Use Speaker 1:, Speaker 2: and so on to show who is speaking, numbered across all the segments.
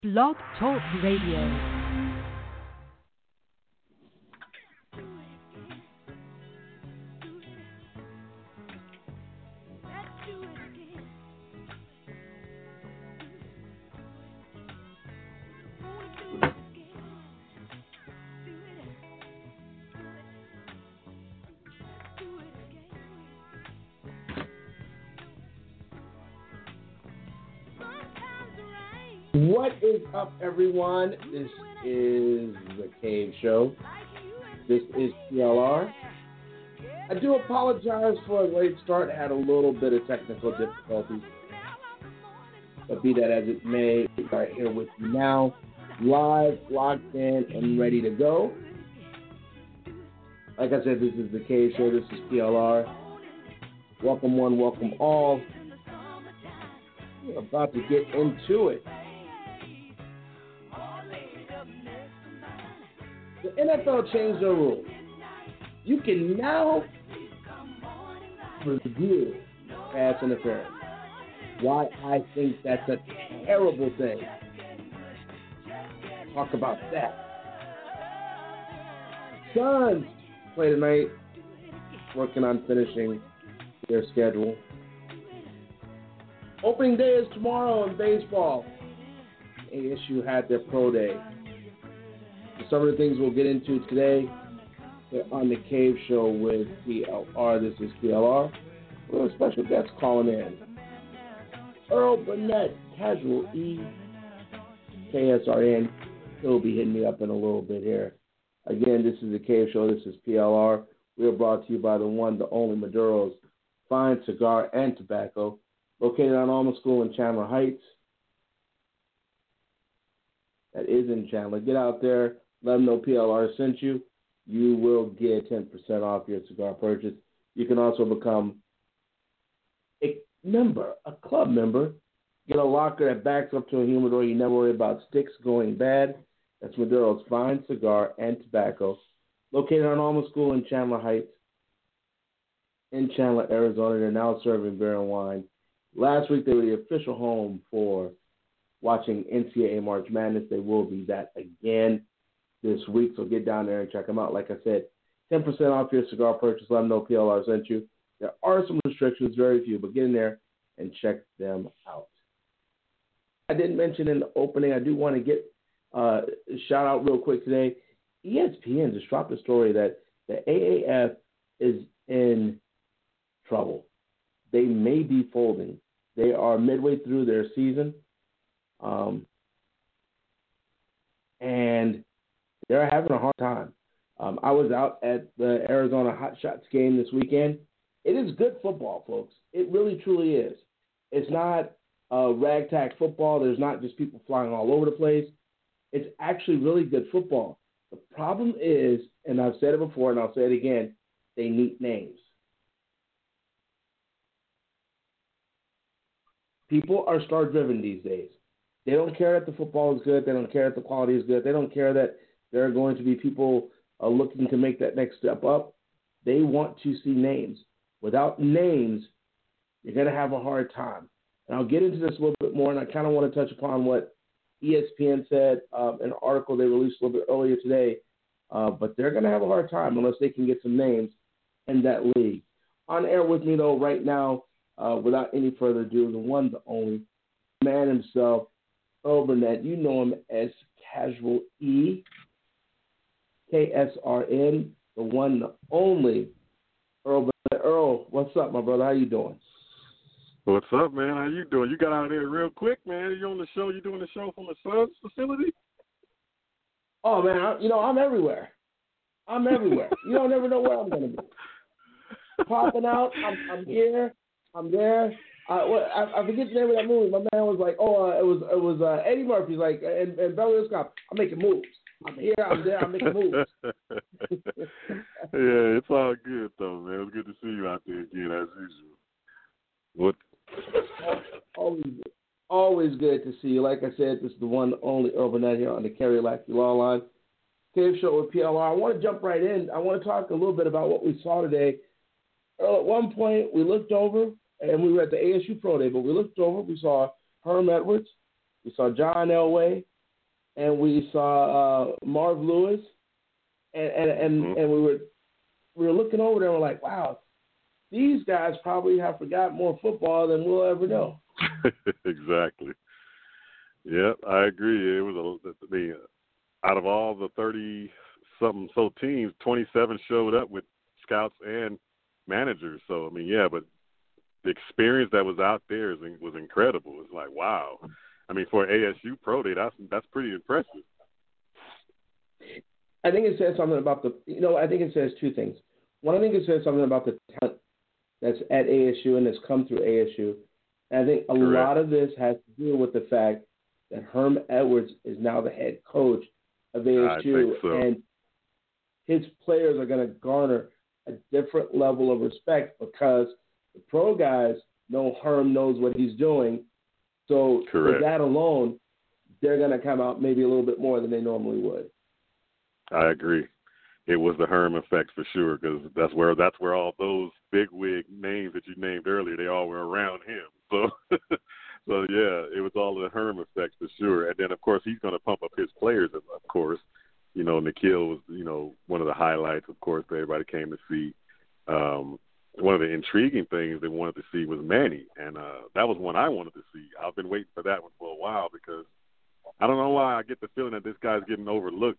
Speaker 1: Blog Talk Radio.
Speaker 2: What is up, everyone? This is The Cave Show. This is PLR. I do apologize for a late start. I had a little bit of technical difficulties. But be that as it may, we are here with you now, live, locked in, and ready to go. Like I said, this is The Cave Show. This is PLR. Welcome one, welcome all. We're about to get into it. The NFL changed their rules. You can now review pass interference. Why I think that's a terrible thing. Talk about that. Suns play tonight, working on finishing their schedule. Opening day is tomorrow in baseball. ASU had their pro day. Some of the things we'll get into today on the Cave Show with PLR. This is PLR. We have a special guest calling in. Earl Burnett, Casual E, KSRN. He'll be hitting me up in a little bit here. Again, this is the Cave Show. This is PLR. We are brought to you by the one, the only Maduro's Fine Cigar and Tobacco, located on Alma School in Chandler Heights. That is in Chandler. Get out there. Let them know PLR sent you. You will get 10% off your cigar purchase. You can also become a member, a club member. Get a locker that backs up to a humidor. You never worry about sticks going bad. That's Maduro's Fine Cigar and Tobacco, located on Alma School in Chandler Heights, in Chandler, Arizona. They're now serving beer and wine. Last week, they were the official home for watching NCAA March Madness. They will be that again this week, so get down there and check them out. Like I said, 10% off your cigar purchase. Let them know PLR sent you. There are some restrictions, very few, but get in there and check them out. I didn't mention in the opening, I do want to get a shout out real quick today. ESPN just dropped a story that the AAF is in trouble. They may be folding. They are midway through their season. And they're having a hard time. I was out at the Arizona Hot Shots game this weekend. It is good football, folks. It really, truly is. It's not ragtag football. There's not just people flying all over the place. It's actually really good football. The problem is, and I've said it before and I'll say it again, they need names. People are star-driven these days. They don't care that the football is good. They don't care that the quality is good. They don't care that there are going to be people looking to make that next step up. They want to see names. Without names, you're going to have a hard time. And I'll get into this a little bit more, and I kind of want to touch upon what ESPN said in an article they released a little bit earlier today. But they're going to have a hard time unless they can get some names in that league. On air with me, though, right now, without any further ado, the one, the only man himself, Earl Burnett. You know him as Casual E, KSRN, the one, the only Earl Burnett. Earl, what's up, my brother? How you doing?
Speaker 3: What's up, man? How you doing? You got out there real quick, man. You on the show? You doing the show from the Suns facility?
Speaker 2: Oh, man, I'm everywhere. I'm everywhere. You don't never know where I'm going to be. Popping out, I'm here, I'm there. I forget the name of that movie. My man was like, it was Eddie Murphy's like, and Beverly Hills Cop. I'm making moves. I'm here, I'm there, I'm making moves.
Speaker 3: Yeah, it's all good though, man. It was good to see you out there again as usual. What?
Speaker 2: Always good to see you. Like I said, this is the one, the only Earl Burnett here on the Kerry Lackey Law Line. Cave Show with PLR. I want to jump right in. I want to talk a little bit about what we saw today. Earl, at one point, we looked over, and we were at the ASU Pro Day, but we looked over, we saw Herm Edwards, we saw John Elway, and we saw Marv Lewis, and we were looking over there and we're like, wow, these guys probably have forgotten more football than we'll ever know.
Speaker 3: Exactly. Yep, I agree. It was out of all the 30-something so teams, 27 showed up with scouts and managers. So, I mean, yeah, but the experience that was out there was incredible. It's like, wow. I mean, for ASU Pro Day, that's pretty impressive.
Speaker 2: I think it says something about I think it says two things. One, I think it says something about the talent that's at ASU and that's come through ASU. And I think a lot of this has to do with the fact that Herm Edwards is now the head coach of ASU.
Speaker 3: I think so.
Speaker 2: And his players are going to garner a different level of respect because the pro guys know Herm knows what he's doing. So with that alone, they're going to come out maybe a little bit more than they normally would.
Speaker 3: I agree. It was the Herm effect for sure, because that's where all those bigwig names that you named earlier, they all were around him. So, so yeah, it was all the Herm effect for sure. And then of course he's going to pump up his players. Of course, Nikhil was one of the highlights. Of course, that everybody came to see. One of the intriguing things they wanted to see was Manny, and that was one I wanted to see. I've been waiting for that one for a while because I don't know why I get the feeling that this guy's getting overlooked.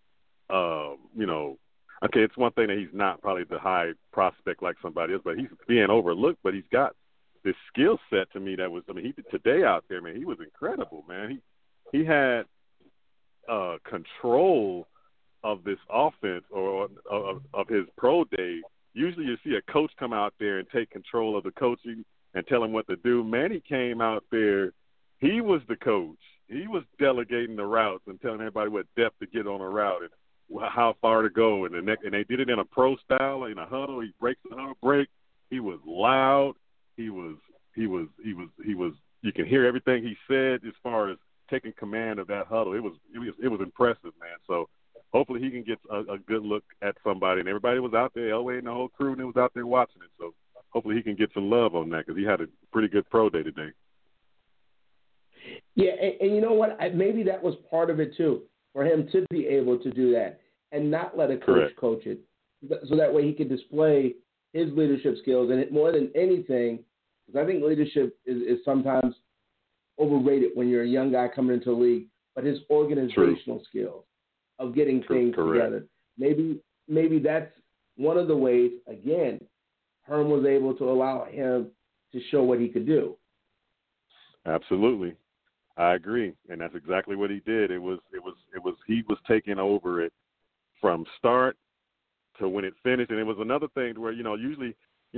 Speaker 3: Okay, it's one thing that he's not probably the high prospect like somebody else, but he's being overlooked. But he's got this skill set to me that was, he did today out there, man. He was incredible, man. He had control of this offense or of his pro day. Usually you see a coach come out there and take control of the coaching and tell him what to do. Manny came out there. He was the coach. He was delegating the routes and telling everybody what depth to get on a route and how far to go. And they did it in a pro style, in a huddle. He breaks the huddle break. He was loud. He was. You can hear everything he said as far as taking command of that huddle. It was impressive, man. So hopefully he can get a good look at somebody. And everybody was out there, Elway and the whole crew, and they was out there watching it. So hopefully he can get some love on that because he had a pretty good pro day today.
Speaker 2: Yeah, and you know what? Maybe that was part of it too, for him to be able to do that and not let a coach coach it, so that way he could display his leadership skills. And more than anything, because I think leadership is sometimes overrated when you're a young guy coming into the league, but his organizational skills of getting things together. Maybe that's one of the ways, again, Herm was able to allow him to show what he could do.
Speaker 3: Absolutely. I agree, and that's exactly what he did. He was taking over it from start to when it finished, and it was another thing where usually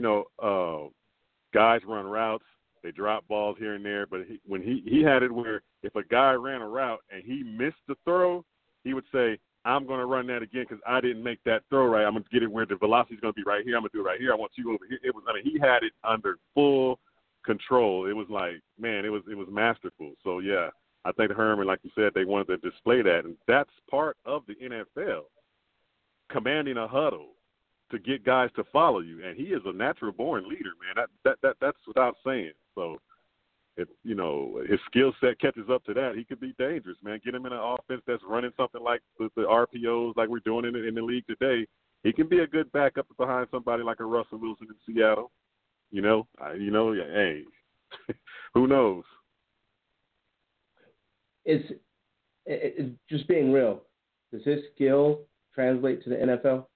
Speaker 3: guys run routes, they drop balls here and there, but when he had it where if a guy ran a route and he missed the throw, he would say, "I'm going to run that again because I didn't make that throw right. I'm going to get it where the velocity is going to be right here. I'm going to do it right here. I want you over here." He had it under full control. It was like, man, it was masterful. So yeah, I think Herman, like you said, they wanted to display that, and that's part of the NFL, commanding a huddle to get guys to follow you. And he is a natural born leader, man. That's without saying. So if his skill set catches up to that, he could be dangerous, man. Get him in an offense that's running something like the RPOs like we're doing in the league today. He can be a good backup behind somebody like a Russell Wilson in Seattle. Hey, who knows? It's
Speaker 2: just being real. Does his skill translate to the NFL?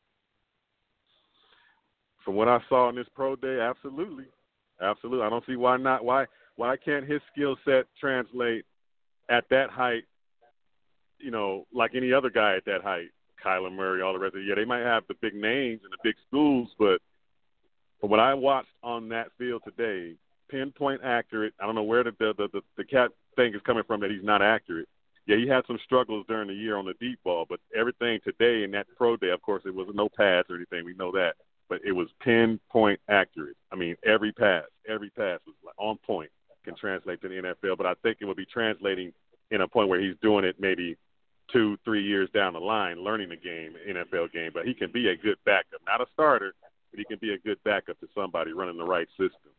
Speaker 3: From what I saw in this pro day, absolutely. Absolutely. I don't see why not. Why can't his skill set translate at that height, like any other guy at that height? Kyler Murray, all the rest of it. Yeah, they might have the big names and the big schools, but from what I watched on that field today, pinpoint accurate. I don't know where the cat thing is coming from that he's not accurate. Yeah, he had some struggles during the year on the deep ball, but everything today in that pro day, of course, it was no pass or anything. We know that. But it was pinpoint accurate. I mean, every pass was on point, can translate to the NFL. But I think it would be translating in a point where he's doing it maybe 2-3 years down the line, learning the game, NFL game. But he can be a good backup, not a starter, but he can be a good backup to somebody running the right system.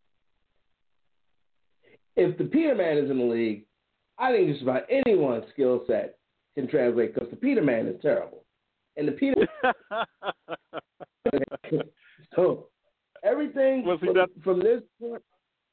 Speaker 2: If the Peterman is in the league, I think just about anyone's skill set can translate because the Peterman is terrible. And the Peter so everything from this point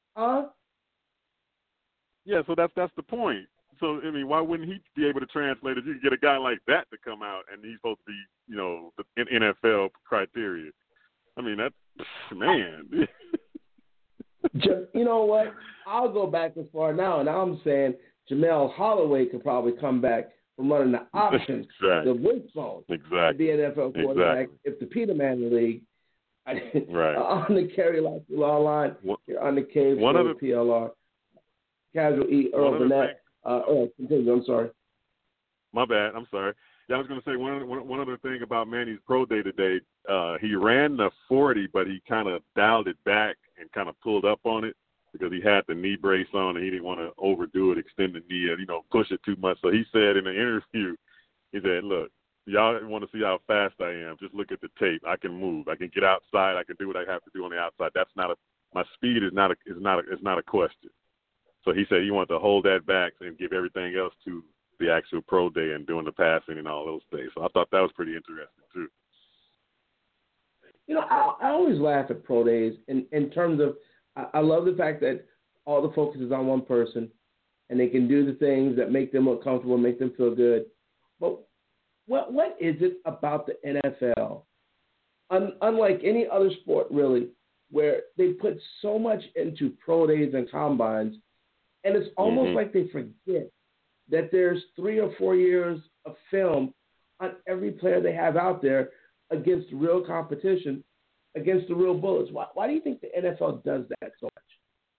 Speaker 3: Yeah, so that's the point. So I mean, why wouldn't he be able to translate it? You can get a guy like that to come out, and he's supposed to be, the NFL criteria. I mean, that man.
Speaker 2: You know what? I'll go back as far now, and I'm saying Jamel Holloway could probably come back from running the options,
Speaker 3: exactly.
Speaker 2: the wishbone,
Speaker 3: exactly.
Speaker 2: to be an NFL quarterback if the Peterman League.
Speaker 3: Right.
Speaker 2: On the Kerry Law line, on the Cave PLR, Casual E. Earl Burnett. Continue. I'm sorry.
Speaker 3: My bad. I'm sorry. Yeah, I was going to say one other thing about Manny's pro day today. He ran the 40, but he kind of dialed it back and kind of pulled up on it because he had the knee brace on and he didn't want to overdo it, extend the knee, push it too much. So he said in the interview, he said, "Look, y'all want to see how fast I am? Just look at the tape. I can move. I can get outside. I can do what I have to do on the outside. My speed is not a question." So he said he wanted to hold that back and give everything else to the actual pro day and doing the passing and all those things. So I thought that was pretty interesting too.
Speaker 2: I always laugh at pro days in terms of I love the fact that all the focus is on one person and they can do the things that make them look comfortable, make them feel good. But what is it about the NFL, unlike any other sport really, where they put so much into pro days and combines, and it's almost like they forget that there's 3 or 4 years of film on every player they have out there against real competition, against the real bullets. Why do you think the NFL does that so much?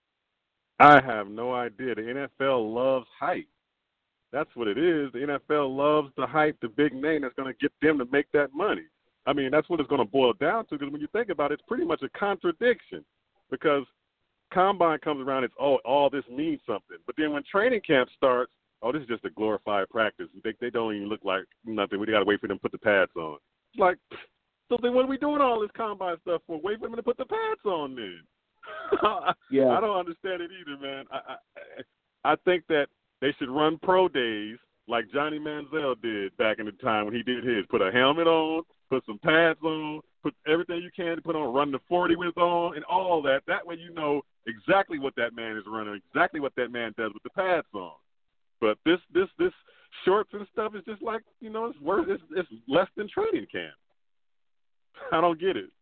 Speaker 3: I have no idea. The NFL loves hype. That's what it is. The NFL loves the hype, the big name that's going to get them to make that money. I mean, that's what it's going to boil down to, because when you think about it, it's pretty much a contradiction, because combine comes around, it's, all this means something. But then when training camp starts, this is just a glorified practice. They don't even look like nothing. We got to wait for them to put the pads on. It's like, so then what are we doing all this combine stuff for? Wait for them to put the pads on then.
Speaker 2: Yeah.
Speaker 3: I don't understand it either, man. I think that they should run pro days like Johnny Manziel did back in the time when he did his. Put a helmet on, put some pads on, put everything you can to put on, run the 40 with on, and all that. That way you know exactly what that man is running, exactly what that man does with the pads on. But this shorts and stuff is just like, it's less than training camp. I don't get it.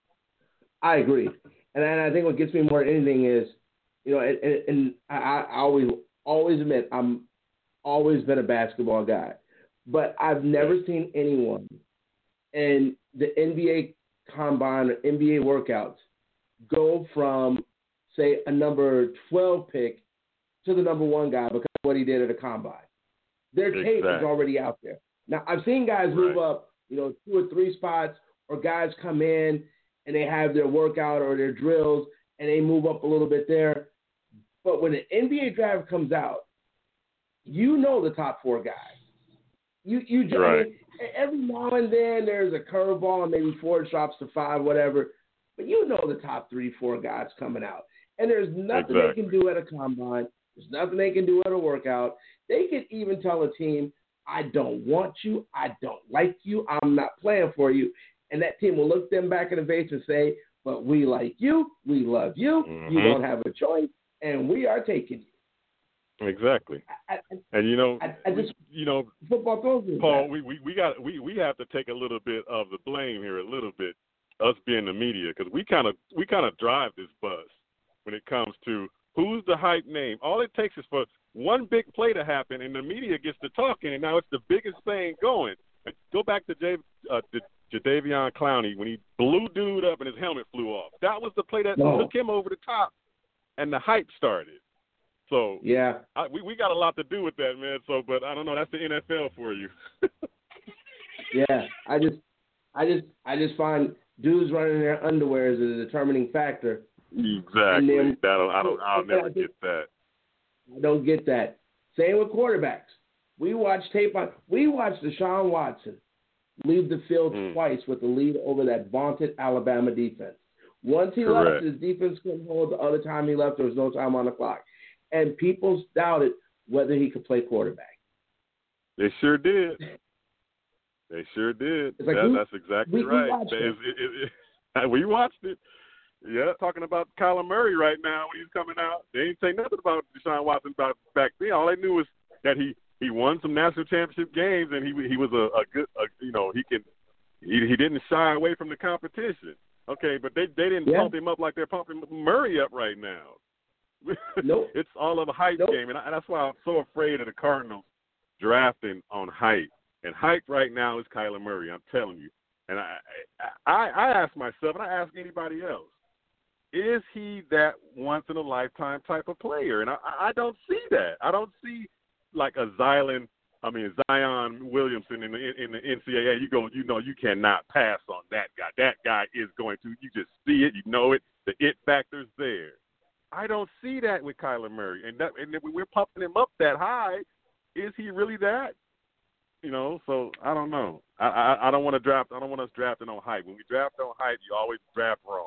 Speaker 2: I agree. And I think what gets me more than anything is, and I always admit I'm always been a basketball guy, but I've never seen anyone in the NBA combine or NBA workouts go from, say, a number 12 pick to the number 1 guy because of what he did at a combine. Their tape is already out there. Now, I've seen guys move up, 2 or 3 spots, or guys come in and they have their workout or their drills and they move up a little bit there. But when an NBA draft comes out, the top 4 guys. You just, I mean, every now and then there's a curveball and maybe 4 drops to 5, whatever. But the top 3, 4 guys coming out. And there's nothing they can do at a combine. There's nothing they can do at a workout. They can even tell a team, I don't want you. I don't like you. I'm not playing for you. And that team will look them back in the face and say, but we like you. We love you. Mm-hmm. You don't have a choice. And we are taking you.
Speaker 3: Exactly.
Speaker 2: Football throws me.
Speaker 3: Paul, we have to take a little bit of the blame here, a little bit, us being the media, because we kind of drive this bus when it comes to who's the hype name. All it takes is for one big play to happen, and the media gets to talking, and now it's the biggest thing going. Go back to Jadeveon Clowney when he blew dude up and his helmet flew off. That was the play that took him over the top, and the hype started. So
Speaker 2: yeah,
Speaker 3: we got a lot to do with that, man. So, but I don't know. That's the NFL for you.
Speaker 2: Yeah, I just find dudes running in their underwear is a determining factor.
Speaker 3: Exactly. I'll never get that.
Speaker 2: I don't get that. Same with quarterbacks. We watched Deshaun Watson leave the field twice with the lead over that vaunted Alabama defense. Once he left, his defense couldn't hold. The other time he left, there was no time on the clock. And people doubted whether he could play quarterback.
Speaker 3: They sure did. They sure did.
Speaker 2: It's like
Speaker 3: That's exactly right. We watched it. Yeah, talking about Kyler Murray right now when he's coming out. They didn't say nothing about Deshaun Watson back then. All they knew was that he won some national championship games and he was a good he didn't shy away from the competition. Okay, but they didn't pump him up like they're pumping Murray up right now.
Speaker 2: Nope.
Speaker 3: It's all of a hype game, and that's why I'm so afraid of the Cardinals drafting on hype. And hype right now is Kyler Murray. I'm telling you. And I ask myself, and I ask anybody else, is he that once-in-a-lifetime type of player? And I don't see that. I don't see like a Zion Williamson in the NCAA. You cannot pass on that guy. That guy is going to. You just see it. You know it. The it factor's there. I don't see that with Kyler Murray. And we're pumping him up that high. Is he really that? So I don't know. I don't want to draft. I don't want us drafting on hype. When we draft on hype, you always draft wrong.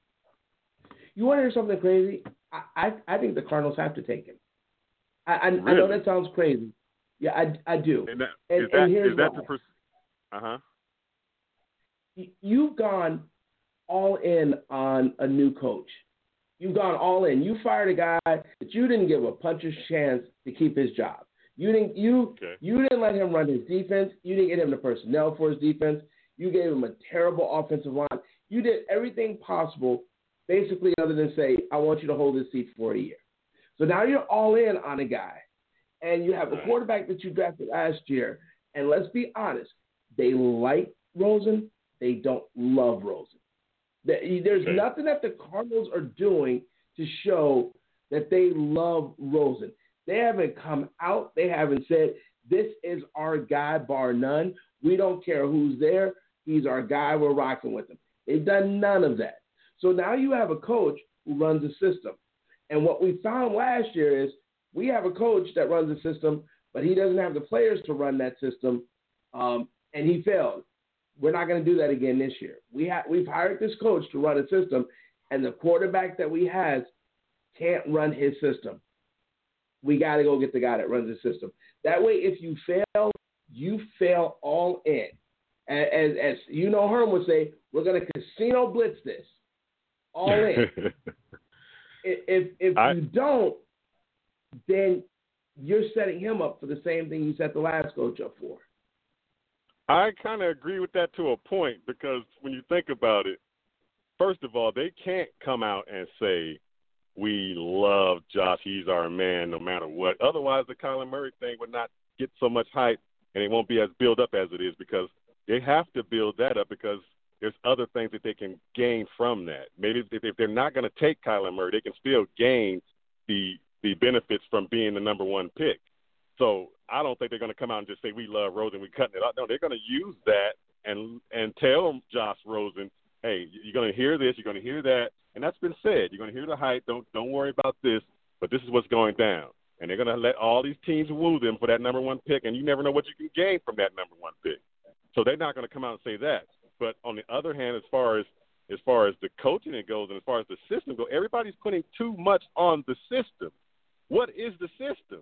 Speaker 2: You want to hear something crazy? I think the Cardinals have to take him. I
Speaker 3: Really?
Speaker 2: know that sounds crazy. Yeah, I do.
Speaker 3: And
Speaker 2: here's
Speaker 3: why.
Speaker 2: You've gone all in on a new coach. You've gone all in. You fired a guy that you didn't give a puncher's chance to keep his job. You didn't let him run his defense. You didn't get him the personnel for his defense. You gave him a terrible offensive line. You did everything possible, basically, other than say, I want you to hold this seat for a year. So now you're all in on a guy, and you have a quarterback that you drafted last year. And let's be honest, they like Rosen. They don't love Rosen. There's nothing that the Cardinals are doing to show that they love Rosen. They haven't come out. They haven't said, this is our guy, bar none. We don't care who's there. He's our guy. We're rocking with him. They've done none of that. So now you have a coach who runs a system. And what we found last year is we have a coach that runs a system, but he doesn't have the players to run that system, and he failed. We're not going to do that again this year. We've hired this coach to run a system, and the quarterback that we have can't run his system. We got to go get the guy that runs the system. That way, if you fail all in. As Herm would say, we're going to casino blitz this all in. If you don't, then you're setting him up for the same thing you set the last coach up for.
Speaker 3: I kind of agree with that to a point because when you think about it, first of all, they can't come out and say, we love Josh, he's our man no matter what. Otherwise, the Kyler Murray thing would not get so much hype and it won't be as built up as it is because they have to build that up because there's other things that they can gain from that. Maybe if they're not going to take Kyler Murray, they can still gain the benefits from being the number one pick. So I don't think they're going to come out and just say, we love Rosen, we're cutting it out. No, they're going to use that and tell Josh Rosen, hey, you're going to hear this, you're going to hear that. And that's been said. You're going to hear the hype. Don't worry about this, but this is what's going down. And they're going to let all these teams woo them for that number one pick, and you never know what you can gain from that number one pick. So they're not going to come out and say that. But on the other hand, as far as the coaching it goes and as far as the system goes, everybody's putting too much on the system. What is the system?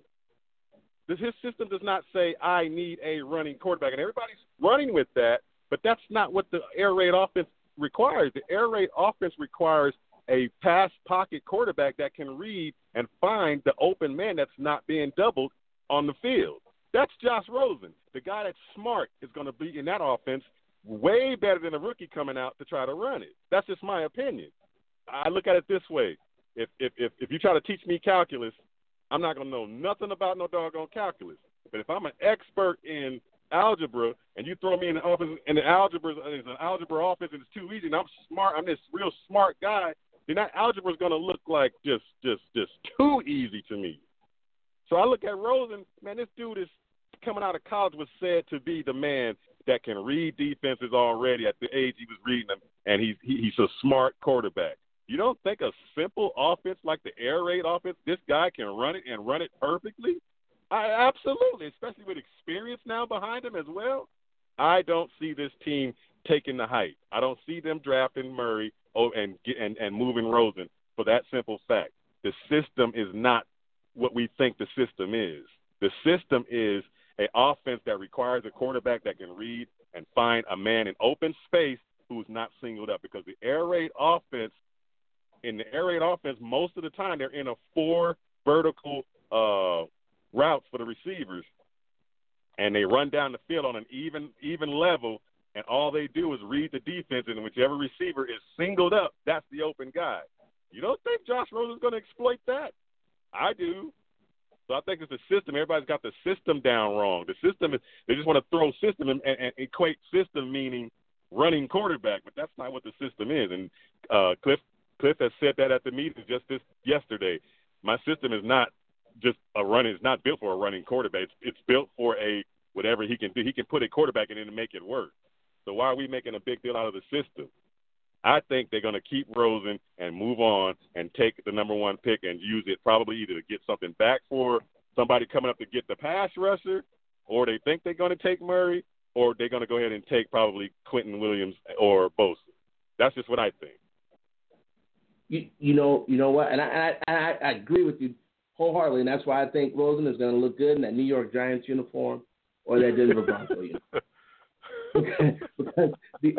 Speaker 3: His system does not say, I need a running quarterback. And everybody's running with that, but that's not what the air raid offense requires. The air raid offense requires a pass pocket quarterback that can read and find the open man that's not being doubled on the field. That's Josh Rosen. The guy that's smart is going to be in that offense way better than a rookie coming out to try to run it. That's just my opinion. I look at it this way. If you try to teach me calculus, I'm not going to know nothing about no doggone calculus. But if I'm an expert in algebra and you throw me in the offense and the algebra is an algebra offense and it's too easy and I'm smart, I'm this real smart guy, then that algebra is going to look like just too easy to me. So I look at Rosen, man, this dude is coming out of college was said to be the man that can read defenses already at the age he was reading them, and he's a smart quarterback. You don't think a simple offense like the air raid offense, this guy can run it and run it perfectly? Absolutely, especially with experience now behind him as well. I don't see this team taking the height. I don't see them drafting Murray and moving Rosen for that simple fact. The system is not what we think the system is. The system is an offense that requires a quarterback that can read and find a man in open space who's not singled up, because the air raid offense, most of the time they're in a 4 vertical routes for the receivers, and they run down the field on an even level, and all they do is read the defense, and whichever receiver is singled up, that's the open guy. You don't think Josh Rosen's going to exploit that? I do. So I think it's the system. Everybody's got the system down wrong. The system is, they just want to throw system and equate system meaning running quarterback, but that's not what the system is. And Cliff has said that at the meeting just yesterday. My system is not just a running. It's not built for a running quarterback. It's built for a whatever he can do. He can put a quarterback in it and make it work. So why are we making a big deal out of the system? I think they're going to keep Rosen and move on and take the number 1 pick and use it probably either to get something back for somebody coming up to get the pass rusher, or they think they're going to take Murray, or they're going to go ahead and take probably Quentin Williams or Bosa. That's just what I think.
Speaker 2: You know what? And I agree with you wholeheartedly, and that's why I think Rosen is going to look good in that New York Giants uniform or that Denver Broncos uniform. Because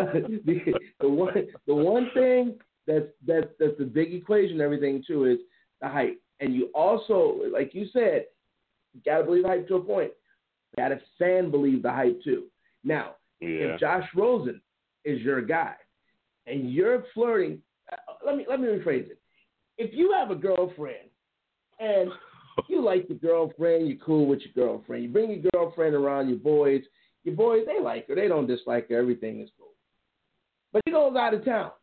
Speaker 2: the one thing that's the big equation, everything too, is the hype. And you also, like you said, you gotta believe the hype to a point. You gotta fan believe the hype too. Now, if Josh Rosen is your guy and you're flirting, let me rephrase it. If you have a girlfriend and you like your girlfriend, you're cool with your girlfriend, you bring your girlfriend around your boys, they like her. They don't dislike her. Everything is cool. But he goes out of town.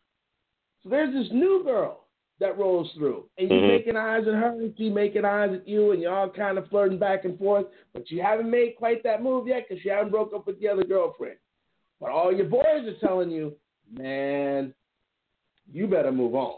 Speaker 2: So there's this new girl that rolls through. And you're making eyes at her, and she's making eyes at you, and y'all kind of flirting back and forth. But you haven't made quite that move yet because you haven't broke up with the other girlfriend. But all your boys are telling you, man, you better move on.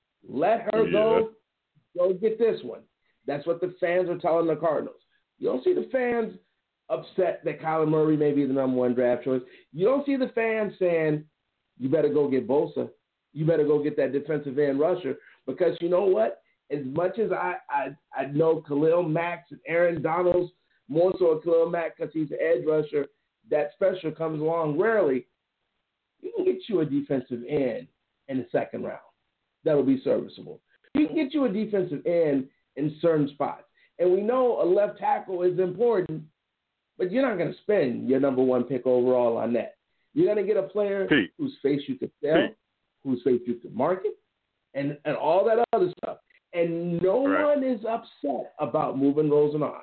Speaker 2: Let her go. Go get this one. That's what the fans are telling the Cardinals. You don't see the fans upset that Kyler Murray may be the number 1 draft choice. You don't see the fans saying, you better go get Bosa. You better go get that defensive end rusher. Because you know what? As much as I know Khalil Mack and Aaron Donald's, more so Khalil Mack because he's an edge rusher, that special comes along rarely. You can get you a defensive end in the 2nd round. That'll be serviceable. You can get you a defensive end in certain spots. And we know a left tackle is important, but you're not going to spend your number 1 pick overall on that. You're going to get a player whose face you could sell, whose face you could market, and all that other stuff. And no one is upset about moving Rosen on.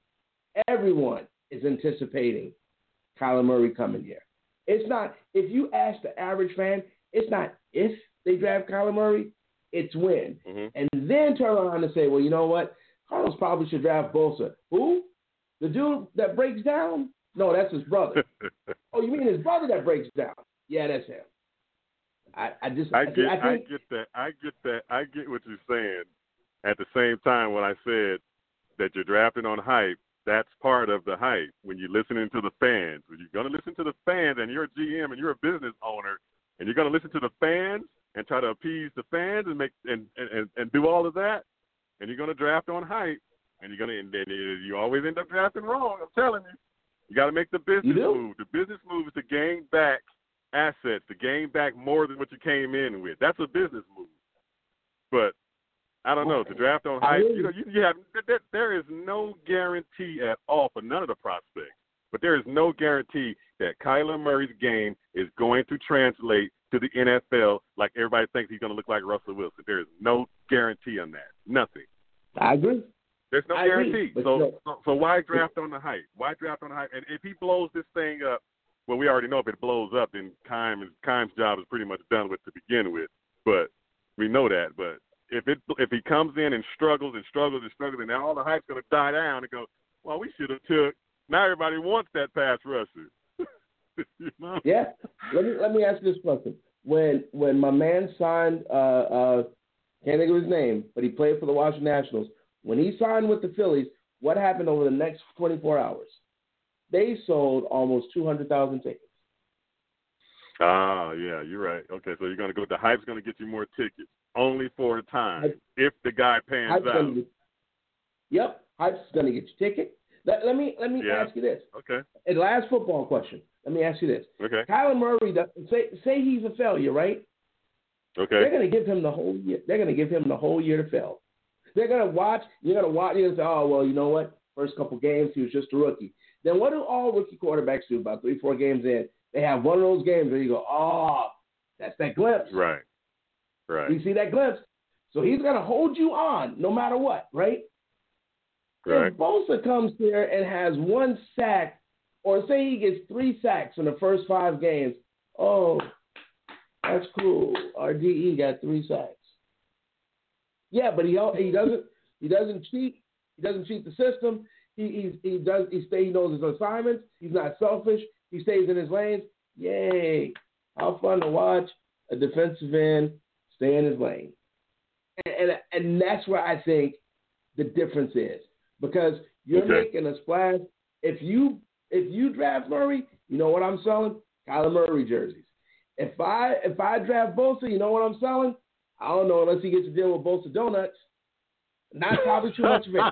Speaker 2: Everyone is anticipating Kyler Murray coming here. It's not, if you ask the average fan, it's not if they draft Kyler Murray, it's when. And then turn around and say, well, you know what? Cardinals probably should draft Bosa. Who? The dude that breaks down? No, that's his brother. Oh, you mean his brother that breaks down? Yeah, that's him. I get that. I get what you're saying. At the same time, when I said that you're drafting on hype, that's part of the hype. When you're listening to the fans, when you're going to listen to the fans, and you're a GM and you're a business owner, and you're going to listen to the fans and try to appease the fans and make and do all of that, and you're going to draft on hype. And you always end up drafting wrong. I'm telling you, you got to make the business move. The business move is to gain back assets, to gain back more than what you came in with. That's a business move. But I don't know, to draft on hype. There is no guarantee at all for none of the prospects. But there is no guarantee that Kyler Murray's game is going to translate to the NFL like everybody thinks he's going to look like Russell Wilson. There is no guarantee on that. Nothing. I agree.
Speaker 3: There's no guarantee. So why draft on the hype? Why draft on the hype? And if he blows this thing up, well, we already know if it blows up, then Keim's job is pretty much done with to begin with. But we know that. But if he comes in and struggles, and now all the hype's going to die down and go, well, we should have took. Now everybody wants that pass rusher. You know?
Speaker 2: Yeah. Let me ask you this question. When my man signed, can't think of his name, but he played for the Washington Nationals. When he signed with the Phillies, what happened over the next 24 hours? They sold almost 200,000 tickets.
Speaker 3: Ah, yeah, you're right. Okay, so you're going to go. The hype's going to get you more tickets, only for a time, if the guy pans out.
Speaker 2: Hype's going to get you ticket. Let me ask you this.
Speaker 3: Okay.
Speaker 2: And last football question. Let me ask you this.
Speaker 3: Okay.
Speaker 2: Kyler Murray, say he's a failure, right?
Speaker 3: Okay.
Speaker 2: They're going to give him the whole year. They're going to give him the whole year to fail. They're going to watch. You're going to watch. You're going to say, oh, well, you know what? First couple games, he was just a rookie. Then what do all rookie quarterbacks do about 3-4 games in? They have one of those games where you go, oh, that's that glimpse.
Speaker 3: Right. Right.
Speaker 2: You see that glimpse. So he's going to hold you on no matter what, right?
Speaker 3: Right.
Speaker 2: If Bosa comes here and has 1 sack, or say he gets 3 sacks in the first 5 games, oh, that's cool. Our DE got 3 sacks. Yeah, but he doesn't cheat. He doesn't cheat the system. He knows his assignments. He's not selfish. He stays in his lanes. Yay! How fun to watch a defensive end stay in his lane. And that's where I think the difference is, because you're making a splash. If you draft Murray, you know what I'm selling? Kyler Murray jerseys. If I draft Bosa, you know what I'm selling? I don't know, unless he gets to deal with Bosa donuts. Not probably too much of it.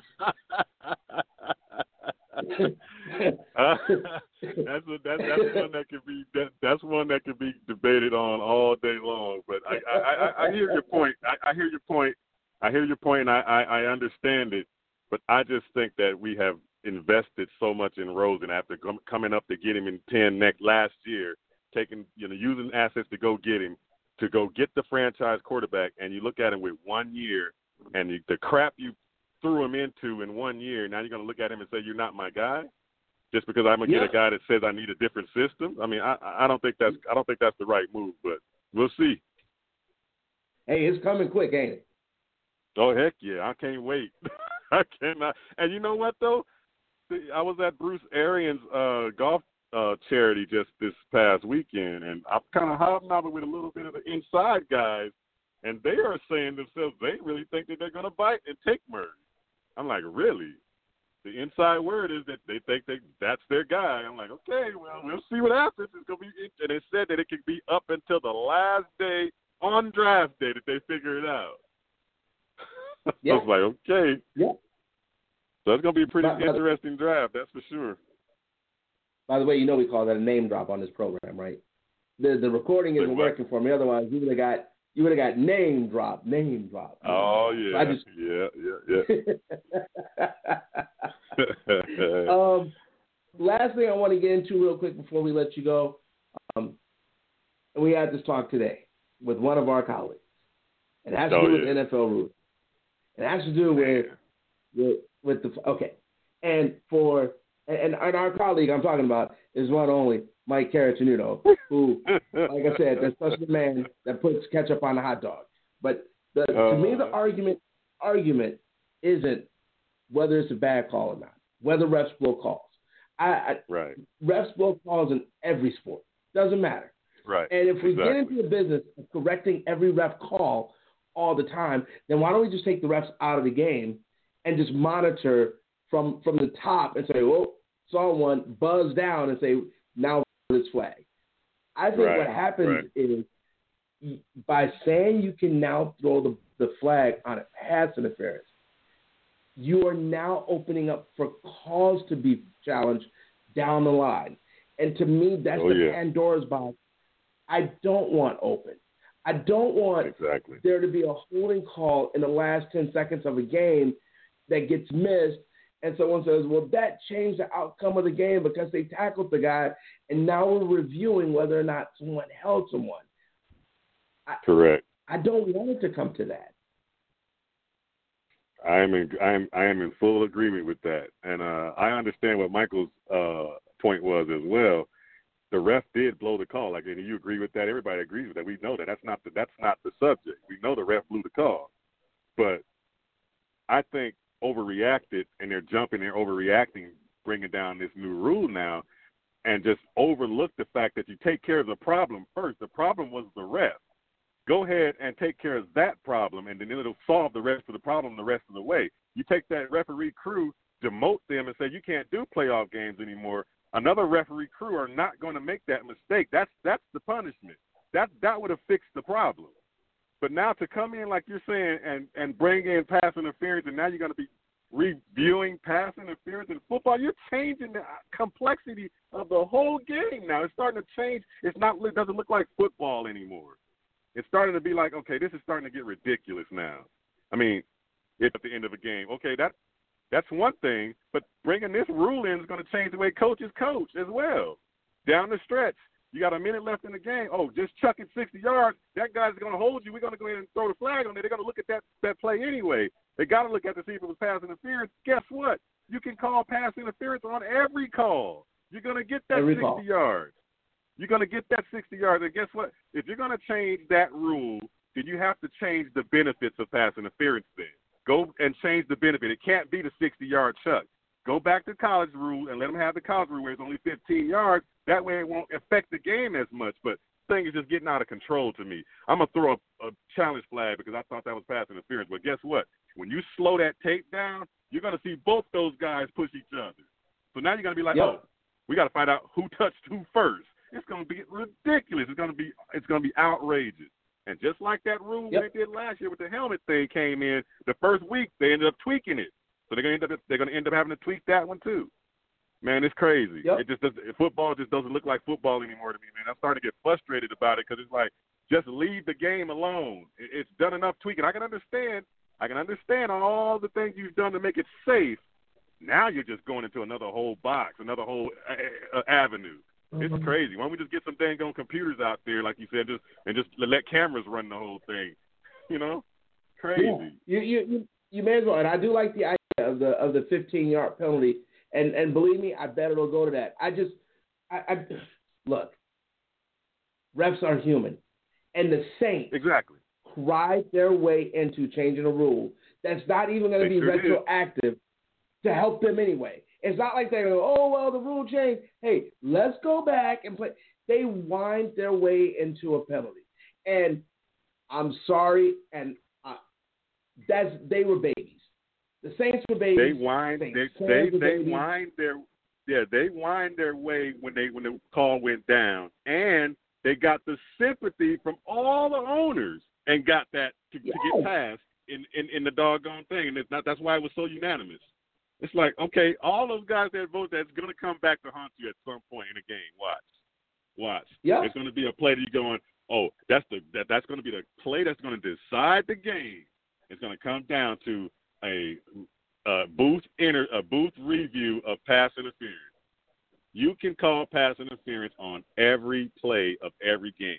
Speaker 3: That's one that can be debated on all day long. But I hear your point. I hear your point. And I understand it. But I just think that we have invested so much in Rosen after coming up to get him in 10 last year, using assets to go get him, to go get the franchise quarterback, and you look at him with 1 year, and the crap you threw him into in 1 year, now you're going to look at him and say, you're not my guy, just because I'm going to get a guy that says I need a different system. I mean, I don't think that's the right move, but we'll see.
Speaker 2: Hey, it's coming quick, ain't it?
Speaker 3: Oh, heck yeah. I can't wait. I cannot. And you know what, though? I was at Bruce Arians' golf charity just this past weekend, and I'm kind of hobnobbing with a little bit of the inside guys, and they are saying themselves they really think that they're going to bite and take Murray. I'm like, really? The inside word is that they think that's their guy. I'm like, okay, well, we'll see what happens. It's going to be, and they said that it could be up until the last day on draft day that they figure it out.
Speaker 2: Yeah.
Speaker 3: I was like, okay.
Speaker 2: Yeah.
Speaker 3: So it's going to be a pretty interesting draft, that's for sure.
Speaker 2: By the way, you know we call that a name drop on this program, right? The recording isn't working for me. Otherwise, you would have got name drop.
Speaker 3: Oh yeah,
Speaker 2: yeah. Last thing I want to get into real quick before we let you go, and we had this talk today with one of our colleagues. It has to do with NFL rules. It has to do with the and our colleague I'm talking about is one only Mike Caratenuto, who, like I said, that's such a man that puts ketchup on a hot dog. But to me, the argument isn't whether it's a bad call or not, whether refs blow calls.
Speaker 3: Right.
Speaker 2: Refs blow calls in every sport. Doesn't matter.
Speaker 3: Right.
Speaker 2: And if we get into the business of correcting every ref call all the time, then why don't we just take the refs out of the game and just monitor from the top and say, well, saw one, buzz down and say, now this flag. I think what happens is by saying you can now throw the flag on a pass interference, you are now opening up for calls to be challenged down the line. And to me, that's Pandora's box I don't want open. I don't want there to be a holding call in the last 10 seconds of a game that gets missed, and someone says, well, that changed the outcome of the game because they tackled the guy, and now we're reviewing whether or not someone held someone.
Speaker 3: Correct.
Speaker 2: I don't want it to come to that.
Speaker 3: I am in full agreement with that, and I understand what Michael's point was as well. The ref did blow the call. Like, and you agree with that? Everybody agrees with that. We know that that's not the subject. We know the ref blew the call, but I think overreacted, and they're overreacting, bringing down this new rule now, and just overlook the fact that you take care of the problem first. The problem was the ref. Go ahead and take care of that problem, and then it'll solve the rest of the problem the rest of the way. You take that referee crew, demote them, and say you can't do playoff games anymore. Another referee crew are not going to make that mistake. That's the punishment. That would have fixed the problem. But now to come in like you're saying and bring in pass interference, and now you're going to be reviewing pass interference in football, you're changing the complexity of the whole game now. It's starting to change. It doesn't look like football anymore. It's starting to be like, okay, this is starting to get ridiculous now. I mean, it's at the end of a game. Okay, that's one thing, but bringing this rule in is going to change the way coaches coach as well. Down the stretch, you got a minute left in the game. Oh, just chuck it 60 yards. That guy's going to hold you. We're going to go ahead and throw the flag on there. They're going to look at that play anyway. They got to look at to see if it was pass interference. Guess what? You can call pass interference on every call. You're going to get that 60 yards. You're going to get that 60 yards. And guess what? If you're going to change that rule, then you have to change the benefits of pass interference then. Go and change the benefit. It can't be the 60-yard chuck. Go back to college rule and let them have the college rule where it's only 15 yards. That way it won't affect the game as much. But the thing is just getting out of control to me. I'm going to throw a challenge flag because I thought that was pass interference. But guess what? When you slow that tape down, you're going to see both those guys push each other. So now you're going to be like, oh, we got to find out who touched who first. It's going to be ridiculous. It's going to be outrageous. And just like that rule they did last year with the helmet thing came in, the first week they ended up tweaking it. So they're going to end up having to tweak that one too. Man, it's crazy. It just football just doesn't look like football anymore to me, man. I'm starting to get frustrated about it because it's like just leave the game alone. It's done enough tweaking. I can understand all the things you've done to make it safe. Now you're just going into another whole box, another whole avenue. It's crazy. Why don't we just get some dang on computers out there, like you said, and just let cameras run the whole thing? You know, crazy.
Speaker 2: Yeah. You may as well. And I do like the idea of the 15-yard penalty. And believe me, I bet it'll go to that. I look. Refs are human, and the Saints cried their way into changing a rule that's not even going to be retroactive to help them anyway. It's not like they go, oh, well, the rule changed. Hey, let's go back and play. They wind their way into a penalty. And I'm sorry, and they were babies. The Saints were babies.
Speaker 3: They wind their way when the call went down. And they got the sympathy from all the owners and got that to get past in the doggone thing. And that's why it was so unanimous. It's like, okay, all those guys that vote, that's going to come back to haunt you at some point in the game. Watch. Yeah. It's going to be a play that you're going, oh, that's going to be the play that's going to decide the game. It's going to come down to a booth review of pass interference. You can call pass interference on every play of every game.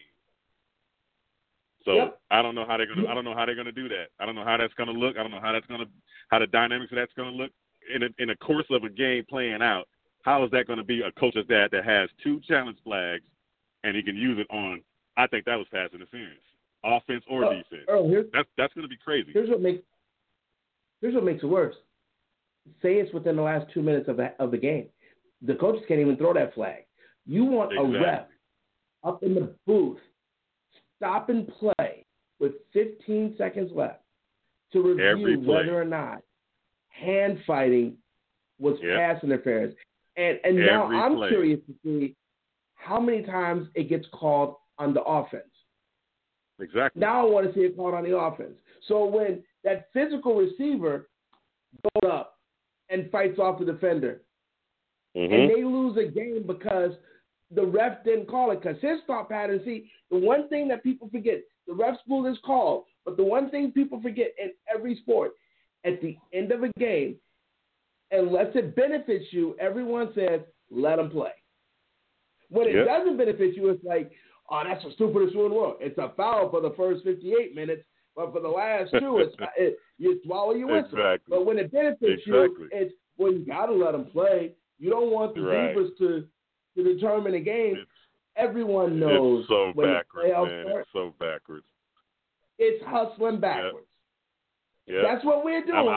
Speaker 3: So I don't know how they're going to. I don't know how they're going to do that. I don't know how that's going to look. I don't know how the dynamics of that's going to look in the course of a game playing out. How is that going to be a coach's that has two challenge flags and he can use it on? I think that was pass interference, offense or defense. Earl, that's going to be crazy. Here's what makes
Speaker 2: it worse. Say it's within the last 2 minutes of the game. The coaches can't even throw that flag. You want a ref up in the booth, stop and play with 15 seconds left to review whether or not hand fighting was pass interference. And now I'm curious to see how many times it gets called on the offense.
Speaker 3: Exactly.
Speaker 2: Now I want to see it called on the offense. So when that physical receiver goes up and fights off the defender, and they lose a game because the ref didn't call it, because his thought pattern, see, the one thing that people forget, the ref's rule is called, but the one thing people forget in every sport, at the end of a game, unless it benefits you, everyone says, let them play. When it doesn't benefit you, it's like, oh, that's the stupidest rule in the world. It's a foul for the first 58 minutes, but for the last two, you swallow your whistle. Exactly. But when it benefits you, it's, well, you got to let them play. You don't want the Zebras to determine the game. Everyone knows.
Speaker 3: It's so backwards, man. It's so backwards.
Speaker 2: It's hustling backwards.
Speaker 3: Yeah.
Speaker 2: That's what we're doing.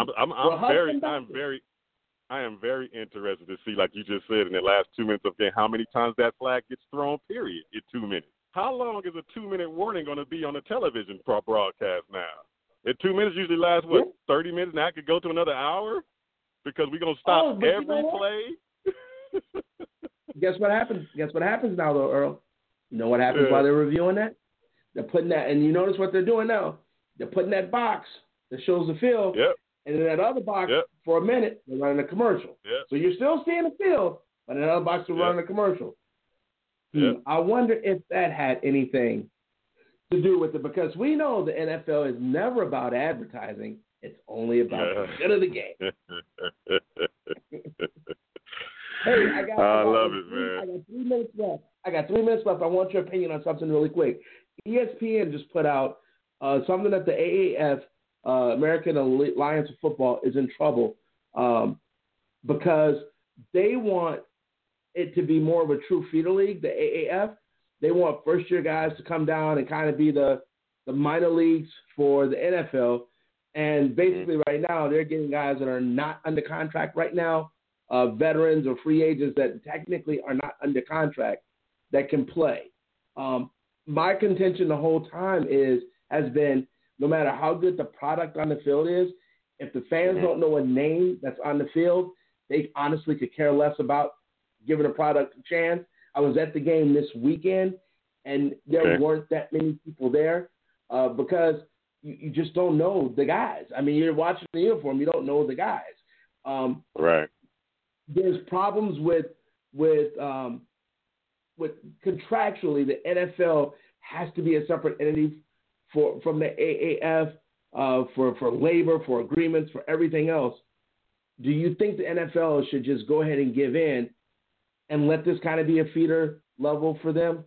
Speaker 3: I am very interested to see, like you just said, in the last 2 minutes of the game, how many times that flag gets thrown, period, in 2 minutes. How long is a 2-minute warning going to be on a television broadcast now? 2 minutes usually lasts, 30 minutes? Now it could go to another hour because we're going to stop every play?
Speaker 2: Guess what happens? Guess what happens now, though, Earl? You know what happens while they're reviewing that? They're putting that, and you notice what they're doing now? They're putting that box that shows the field, And in that other box, for a minute, they're running a commercial.
Speaker 3: Yep.
Speaker 2: So you're still seeing the field, but in another box, they're running a commercial.
Speaker 3: Yep.
Speaker 2: I wonder if that had anything to do with it, because we know the NFL is never about advertising. It's only about the good of the game. Hey,
Speaker 3: I love it, man.
Speaker 2: I got 3 minutes left. I want your opinion on something really quick. ESPN just put out something that the AAF, American Alliance of Football, is in trouble because they want it to be more of a true feeder league, the AAF. They want first-year guys to come down and kind of be the minor leagues for the NFL. And basically right now they're getting guys that are not under contract right now, veterans or free agents that technically are not under contract that can play. My contention the whole time has been no matter how good the product on the field is, if the fans don't know a name that's on the field, they honestly could care less about giving a product a chance. I was at the game this weekend, and there weren't that many people there because you just don't know the guys. I mean, you're watching the uniform, you don't know the guys.
Speaker 3: Right.
Speaker 2: There's problems with contractually, the NFL has to be a separate entity from the AAF for labor, for agreements, for everything else. Do you think the NFL should just go ahead and give in and let this kind of be a feeder level for them?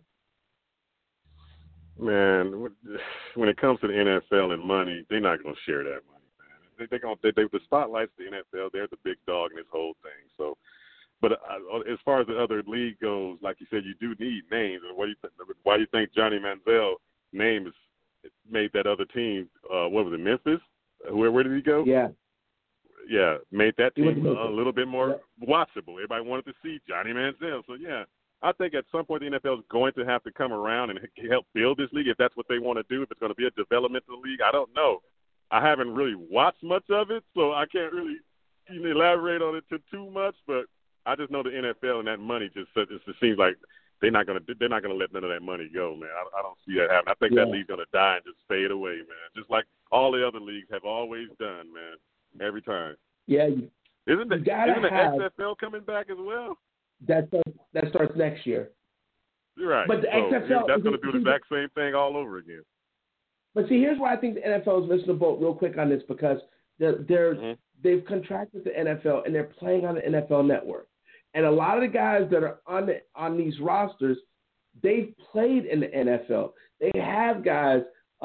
Speaker 3: Man, when it comes to the NFL and money, they're not going to share that money, man. The spotlight's the NFL. They're the big dog in this whole thing. So, but as far as the other league goes, like you said, you do need names. And why do you think Johnny Manziel's name has made that other team? What was it, Memphis? Where did he go? Yeah, made that team a little bit more watchable. Everybody wanted to see Johnny Manziel. So, yeah, I think at some point the NFL is going to have to come around and help build this league if that's what they want to do, if it's going to be a developmental league. I don't know. I haven't really watched much of it, so I can't really elaborate on it too much, but I just know the NFL and that money just seems like they're not going to let none of that money go, man. I don't see that happening. I think that league's going to die and just fade away, man, just like all the other leagues have always done, man, every time.
Speaker 2: Yeah.
Speaker 3: Isn't the XFL coming back as well?
Speaker 2: That starts next year.
Speaker 3: You're right.
Speaker 2: But the XFL,
Speaker 3: that's going to do the exact same thing all over again.
Speaker 2: But see, here's why I think the NFL is missing the boat real quick on this, because they've contracted the NFL and they're playing on the NFL Network. And a lot of the guys that are on these rosters, they've played in the NFL. They have guys,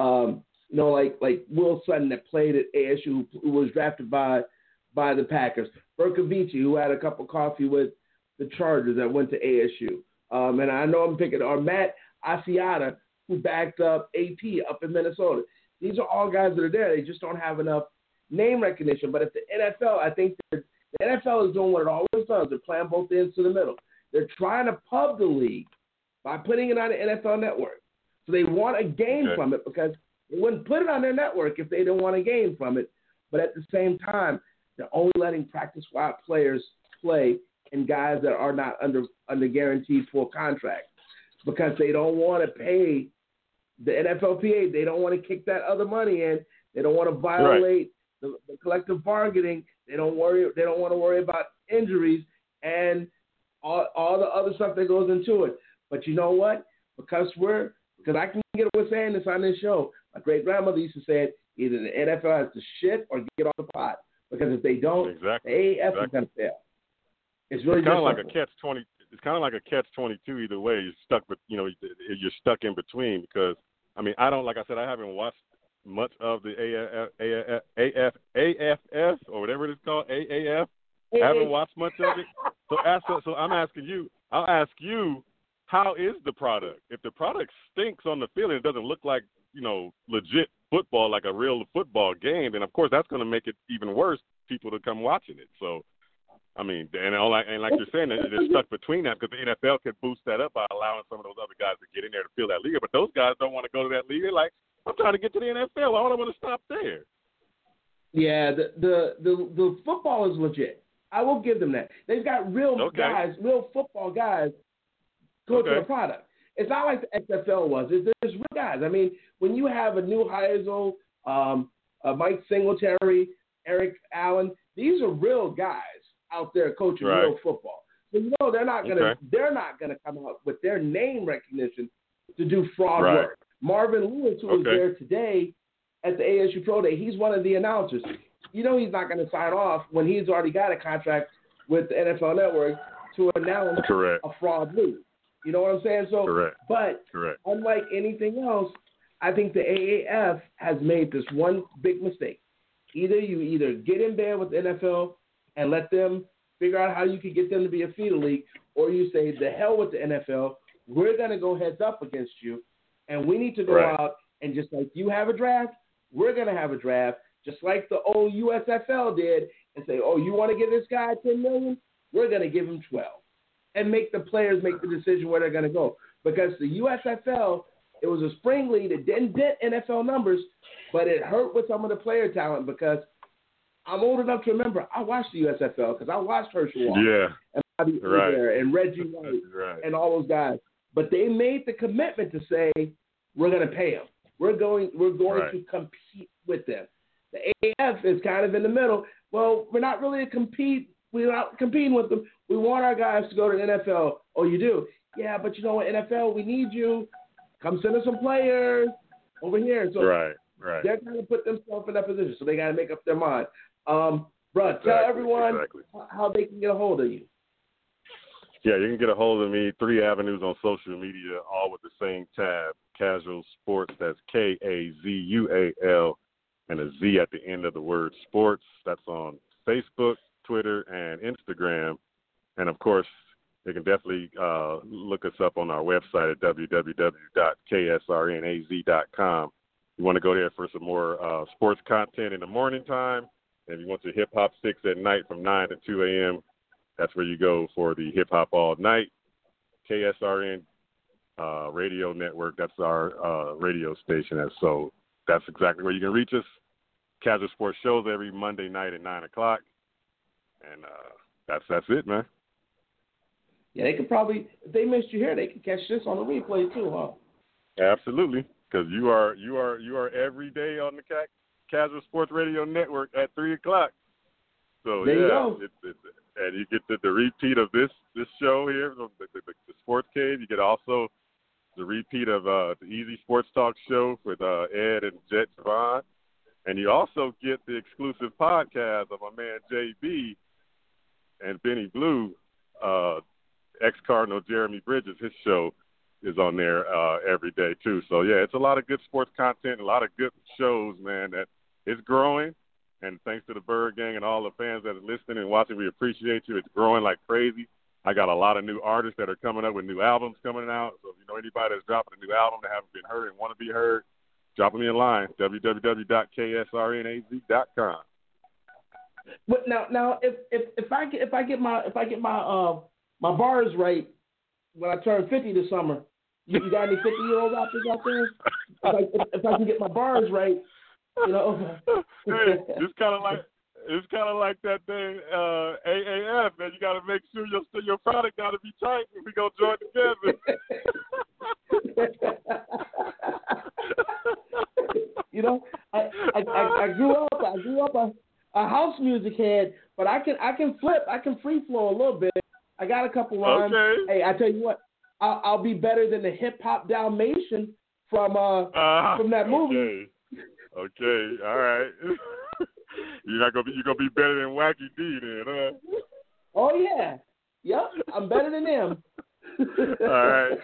Speaker 2: like Will Sutton that played at ASU, who was drafted by the Packers. Berkovici, who had a cup of coffee with the Chargers that went to ASU. And I know I'm picking, or Matt Asiata, who backed up AP up in Minnesota. These are all guys that are there. They just don't have enough name recognition. But if the NFL, I think the NFL is doing what it always does. They're playing both ends to the middle. They're trying to pub the league by putting it on the NFL Network. So they want a gain from it, because they wouldn't put it on their network if they didn't want a gain from it. But at the same time, they're only letting practice squad players play and guys that are not under guaranteed full contract, because they don't want to pay the NFLPA. They don't want to kick that other money in. They don't want to violate the collective bargaining. They don't want to worry about injuries and all the other stuff that goes into it. But you know what? Because I can get away with saying this on this show. My great grandmother used to say, either the NFL has to shit or get off the pot. Because if they don't, the AAF is going to fail. It's kind of like a catch-20. It's kind of like a catch-22 either way. You're stuck, you're stuck in between, because I don't, like I said, I haven't watched much of the AFS or whatever it is called, AAF. I haven't watched much of it. So I'm asking you. I'll ask you, how is the product? If the product stinks on the field and it doesn't look like legit football, like a real football game, then of course that's going to make it even worse. People to come watching it. So. And like you're saying, they're stuck between that, because the NFL can boost that up by allowing some of those other guys to get in there to fill that league. But those guys don't want to go to that league. They're like, I'm trying to get to the NFL. Why would I want to stop there? Yeah, the football is legit. I will give them that. They've got real guys, real football guys go to the product. It's not like the XFL was. There's real guys. When you have a new Heisel, Mike Singletary, Eric Allen. These are real guys out there coaching real football. So they're not gonna come out with their name recognition to do fraud work. Marvin Lewis, who was there today at the ASU Pro Day, he's one of the announcers. He's not going to sign off when he's already got a contract with the NFL Network to announce a fraud move. You know what I'm saying? So, but unlike anything else, I think the AAF has made this one big mistake. Either you get in bed with the NFL and let them figure out how you can get them to be a feeder league, or you say, the hell with the NFL, we're going to go heads up against you, and we need to go out and just like you have a draft, we're going to have a draft, just like the old USFL did, and say, oh, you want to give this guy $10 million? We're going to give him 12, and make the players make the decision where they're going to go. Because the USFL, it was a spring league that didn't dent NFL numbers, but it hurt with some of the player talent because I'm old enough to remember I watched the USFL because I watched Herschel Walker and Bobby Adair and Reggie White and all those guys. But they made the commitment to say we're going to pay them. We're going to compete with them. The AAF is kind of in the middle. Well, we're not really we're not competing with them. We want our guys to go to the NFL. Oh, you do? Yeah, but you know what, NFL, we need you. Come send us some players over here. So they're trying to put themselves in that position, so they got to make up their mind. Tell everyone how they can get a hold of you.
Speaker 3: Yeah, you can get a hold of me 3 avenues on social media, all with the same tab, Casual Sports. That's Kazual, and a Z at the end of the word sports. That's on Facebook, Twitter, and Instagram. And, of course, you can definitely look us up on our website at www.ksrnaz.com. You want to go there for some more sports content in the morning time. And if you want your hip-hop fix at night from 9 to 2 a.m., that's where you go for the hip-hop all night. KSRN Radio Network, that's our radio station. So that's exactly where you can reach us. Casual Sports shows every Monday night at 9 o'clock. And that's it, man.
Speaker 2: Yeah, they could probably, if they missed you here, they can catch this on the replay too, huh?
Speaker 3: Absolutely, because you are every day on the Casual Sports Radio Network at 3 o'clock. So
Speaker 2: there you go.
Speaker 3: And you get the repeat of this show here, the Sports Cave. You get also the repeat of the Easy Sports Talk show with Ed and Jet Javon. And you also get the exclusive podcast of my man JB and Benny Blue, ex-Cardinal Jeremy Bridges. His show is on there every day too. So yeah, it's a lot of good sports content, a lot of good shows, man. That it's growing, and thanks to the Bird Gang and all the fans that are listening and watching, we appreciate you. It's growing like crazy. I got a lot of new artists that are coming up with new albums coming out. So if you know anybody that's dropping a new album that haven't been heard and want to be heard, drop me a line, www.ksrnaz.com.
Speaker 2: But now, if I get my bars right when I turn 50 this summer, you got any 50-year-old rappers out there? If I can get my bars right, you know.
Speaker 3: Hey, it's kind of like that thing, AAF, man. You got to make sure your product got to be tight if we go join together.
Speaker 2: You know, I grew up a house music head, but I can flip, I can free flow a little bit. I got a couple rhymes.
Speaker 3: Okay.
Speaker 2: Hey, I tell you what, I'll be better than the Hip Hop Dalmatian from that movie.
Speaker 3: Okay, all right. You're gonna be better than Wacky D then, huh?
Speaker 2: Oh yeah, yep. I'm better than them.
Speaker 3: All right.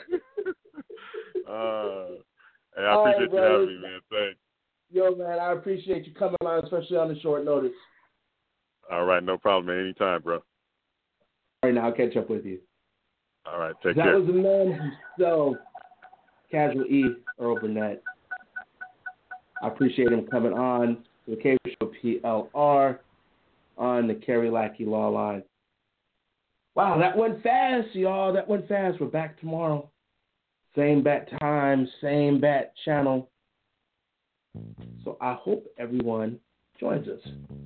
Speaker 3: Hey, I appreciate you having me, man. Thanks.
Speaker 2: Yo, man, I appreciate you coming on, especially on the short notice.
Speaker 3: All right, no problem, man. Anytime, bro.
Speaker 2: All right, now I'll catch up with you.
Speaker 3: All right, take
Speaker 2: care. That was the man himself, Casual E, Earl Burnett. I appreciate him coming on to the Cable Show PLR on the Kerry Lackey Law Line. Wow, that went fast, y'all. That went fast. We're back tomorrow. Same bat time, same bat channel. So I hope everyone joins us.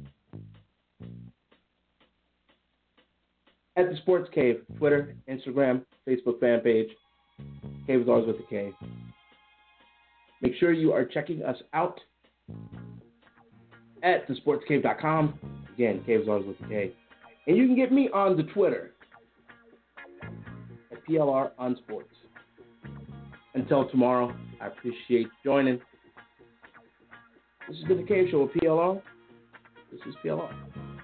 Speaker 2: At the Sports Cave, Twitter, Instagram, Facebook fan page. Cave is always with the K. Make sure you are checking us out at thesportscave.com. Again, Cave's always with a K. And you can get me on the Twitter at PLR on Sports. Until tomorrow, I appreciate you joining. This has been the Cave Show with PLR. This is PLR.